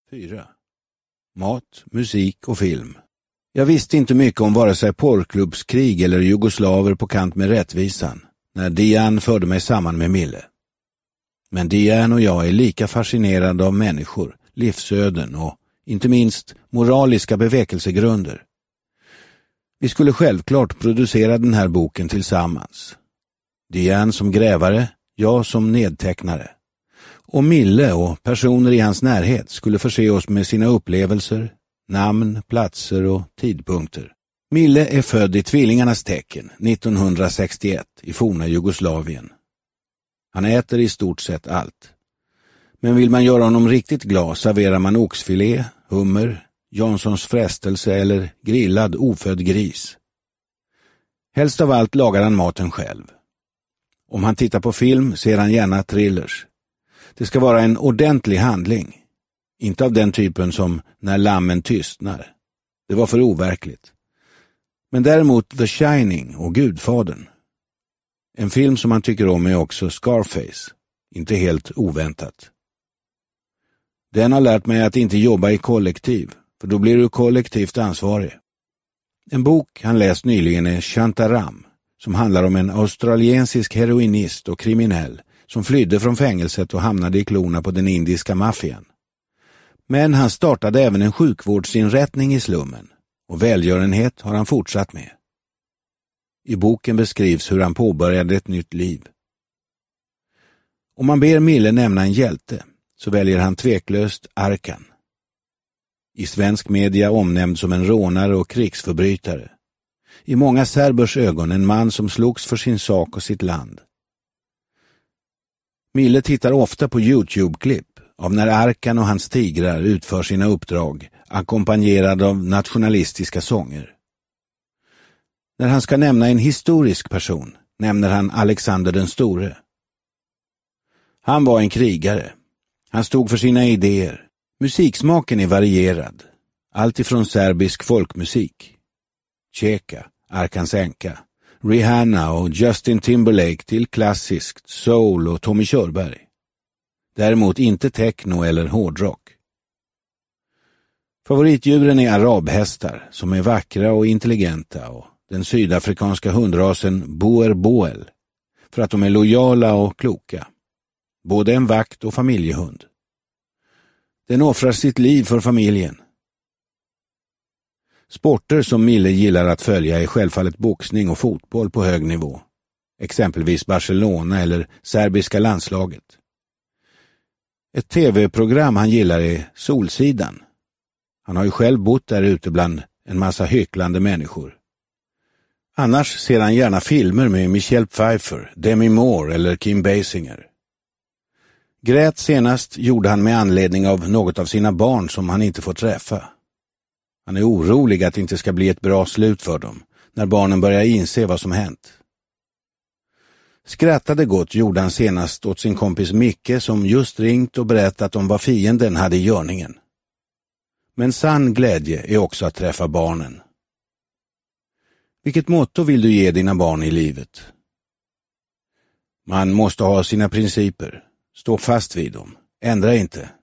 4. Mat, musik och film. Jag visste inte mycket om vare sig porrklubbskrig eller jugoslaver på kant med rättvisan när Diane förde mig samman med Mille. Men Diane och jag är lika fascinerade av människor, livsöden och, inte minst, moraliska bevekelsegrunder. Vi skulle självklart producera den här boken tillsammans. Diane som grävare, jag som nedtecknare. Och Mille och personer i hans närhet skulle förse oss med sina upplevelser, namn, platser och tidpunkter. Mille är född i tvillingarnas tecken 1961 i forna Jugoslavien. Han äter i stort sett allt. Men vill man göra honom riktigt glad serverar man oxfilé, hummer, Janssons frestelse eller grillad ofödd gris. Helst av allt lagar han maten själv. Om han tittar på film ser han gärna thrillers. Det ska vara en ordentlig handling. Inte av den typen som När lammen tystnar. Det var för overkligt. Men däremot The Shining och Gudfadern. En film som han tycker om är också Scarface. Inte helt oväntat. Den har lärt mig att inte jobba i kollektiv, för då blir du kollektivt ansvarig. En bok han läst nyligen är Shantaram, som handlar om en australiensisk heroinist och kriminell som flydde från fängelset och hamnade i klorna på den indiska maffian. Men han startade även en sjukvårdsinrättning i slummen och välgörenhet har han fortsatt med. I boken beskrivs hur han påbörjade ett nytt liv. Om man ber Mille nämna en hjälte så väljer han tveklöst Arkan. I svensk media omnämnd som en rånare och krigsförbrytare. I många serbers ögon en man som slogs för sin sak och sitt land. Mille tittar ofta på YouTube-klipp av när Arkan och hans tigrar utför sina uppdrag, ackompanjerade av nationalistiska sånger. När han ska nämna en historisk person nämner han Alexander den store. Han var en krigare. Han stod för sina idéer. Musiksmaken är varierad. Allt ifrån serbisk folkmusik, Cheka, Arkans änka, Rihanna och Justin Timberlake till klassiskt, soul och Tommy Körberg. Däremot inte techno eller hårdrock. Favoritdjuren är arabhästar som är vackra och intelligenta och den sydafrikanska hundrasen Boer Boel för att de är lojala och kloka. Både en vakt och familjehund. Den offrar sitt liv för familjen. Sporter som Mille gillar att följa är självfallet boxning och fotboll på hög nivå. Exempelvis Barcelona eller serbiska landslaget. Ett tv-program han gillar är Solsidan. Han har ju själv bott där ute bland en massa hycklande människor. Annars ser han gärna filmer med Michelle Pfeiffer, Demi Moore eller Kim Basinger. Grät senast gjorde han med anledning av något av sina barn som han inte får träffa. Han är orolig att det inte ska bli ett bra slut för dem när barnen börjar inse vad som hänt. Skrattade gott gjorde han senast åt sin kompis Micke som just ringt och berättat om vad fienden hade i görningen. Men sann glädje är också att träffa barnen. Vilket motto vill du ge dina barn i livet? Man måste ha sina principer. Stå fast vid dem. Ändra inte.